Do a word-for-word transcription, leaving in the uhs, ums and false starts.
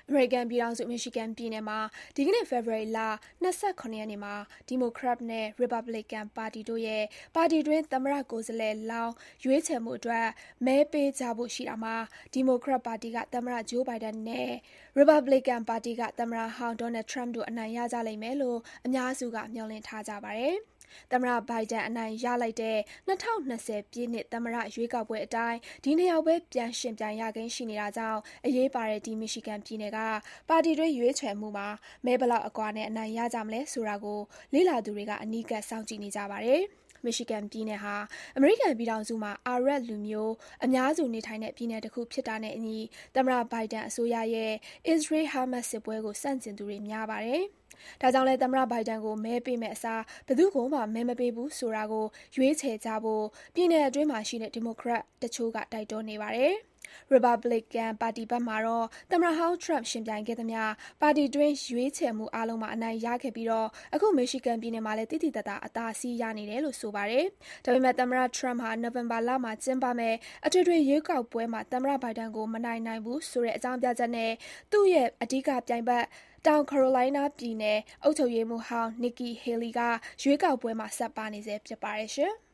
အမေရိကန်ပြည်ထောင်စုမီရှီဂန်ပြည်နယ်မှာဒီကနေ့ဖေဖော်ဝါရီလ၂၇ရက်နေ့မှာဒီမိုကရက်နဲ့ရီပတ်ဘလစ်ကန်ပါတီတို့ရဲ့ပါတီတွင်းသမ္မတကိုယ်စားလှယ်လောင်းရွေးချယ်မှုအတွက်မဲပေးကြဖို့ရှိတာမှာဒီမိုကရက်ပါတီကသမ္မတဂျိုးဘိုင်ဒန်နဲ့ရီပတ်ဘလစ်ကန်ပါတီကသမ္မတဟောင်းဒေါ်နယ်ထရမ့်တို့အနိုင်ရကြလိမ့်မယ်လို့အများစုကမျှော်လင့်ထားကြပါတယ်။သမ္မတဘိုင်ဒန်အနိုင်ရလိုက်တဲ့၂၀၂၀ပြည့်နှစ်သမ္မတရွေးကောက်ပွဲအတိုင်းဒီနှစ်ယောက်ပဲပြန်ယှဉ်ပြိုင်ရကိန်းရှိနေတာကြောင့်အရေးပါတဲ့ဒီမီရှီဂန်ပြည်နယ်ကပါတီတွင်းရွေးချယ်မှုမှာမဲဘယ်လောက်အကွာနဲ့အနိုင်ရကြမလဲဆိုတာကိုလေ့လာသူတွေကအနီးကပ်စောင့်ကြည့်နေကြပါတယ်။မီရှီဂန်ပြည်နယ်ဟာအမေရိကန်ပြည်ထောင်စုမှာအာရပ်လူမျိုးအများစုနေထိုင်တဲ့ပြည်နယ်တစ်ခုဖြစ်တာနဲ့အညီသမ္မတဘိုင်ဒန်အစိုးရရဲ့အစ္စရေး-ဟာမတ်စ်စစ်ပွဲကိုဆန့်ကျင်သူတွေများပါတယ်။ဒါကြောင့်လည်းသမ္မတဘိုင်ဒန်ကိုမဲပေးမယ့်အစားဘယ်သူ့ကိုမှမဲမပေးဘူးဆိုတာကိုရွေးချယ်ကြဖို့ပြည်နယ်အတွင်းမှာရှိတဲ့ဒီမိုကရက်တချို့ကတိုက်တွန်းနေပါတယ်။ ရီပတ်ဘလစ်ကန်ပါတီဘက်မှာတော့သမ္မတဟောင်းထရမ့်ယှဉ်ပြိုင်ခဲ့သမျှပါတီတွင်းရွေးချယ်မှုအားလုံးမှာအနိုင်ရခဲ့ပြီးအခုမီရှီဂန်ပြည်နယ်မှာလည်းသိသိသာသာအသာစီးရနေတယ်လို့ဆိုပါတယ်။ဒါပေမဲ့သမ္မတထရမ့်ဟာနိုဝင်ဘာလမှာကျင်းပမယ့်အထွေထွေရွေးကောက်ပွဲမှာသမ္မတဘိုင်ဒန်ကိုမနိုင်နိုင်ဘူးဆိုတဲ့အကြောင်းပြချက်နဲ့သူ့ရဲ့အဓိကပြိုင်ဘက်တောင်ကာရိုလိုင်းနားပြည်နယ်အုပ်ချုပ်ရေးမှူးဟောင်း Nikki Haley ကရွေးကောက်ပွဲမှာဆက်ပါနေဆဲဖြစ်ပါတယ်။